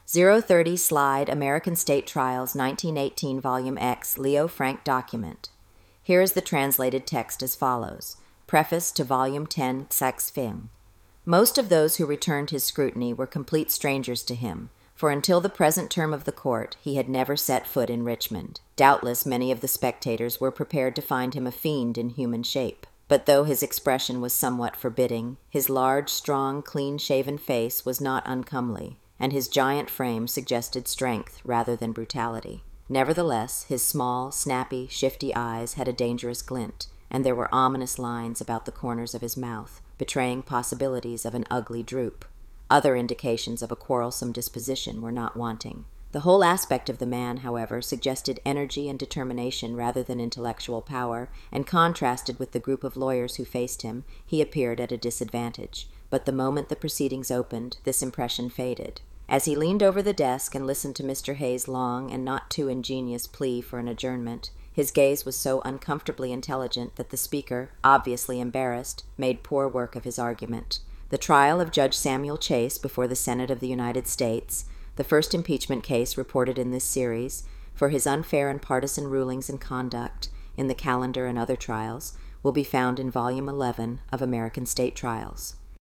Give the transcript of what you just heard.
030 Slide American State Trials 1918 Volume X Leo Frank Document. Here is the translated text as follows. Preface to Volume 10 Sax Fing. Most of those who returned his scrutiny were complete strangers to him, for until the present term of the court he had never set foot in Richmond. Doubtless many of the spectators were prepared to find him a fiend in human shape. But though his expression was somewhat forbidding, his large, strong, clean-shaven face was not uncomely, and his giant frame suggested strength rather than brutality. Nevertheless, his small, snappy, shifty eyes had a dangerous glint, and there were ominous lines about the corners of his mouth, betraying possibilities of an ugly droop. Other indications of a quarrelsome disposition were not wanting. The whole aspect of the man, however, suggested energy and determination rather than intellectual power, and contrasted with the group of lawyers who faced him, he appeared at a disadvantage. But the moment the proceedings opened, this impression faded. As he leaned over the desk and listened to Mr. Hay's long and not too ingenious plea for an adjournment, his gaze was so uncomfortably intelligent that the speaker, obviously embarrassed, made poor work of his argument. The trial of Judge Samuel Chase before the Senate of the United States, the first impeachment case reported in this series, for his unfair and partisan rulings and conduct in the calendar and other trials, will be found in Volume 11 of American State Trials.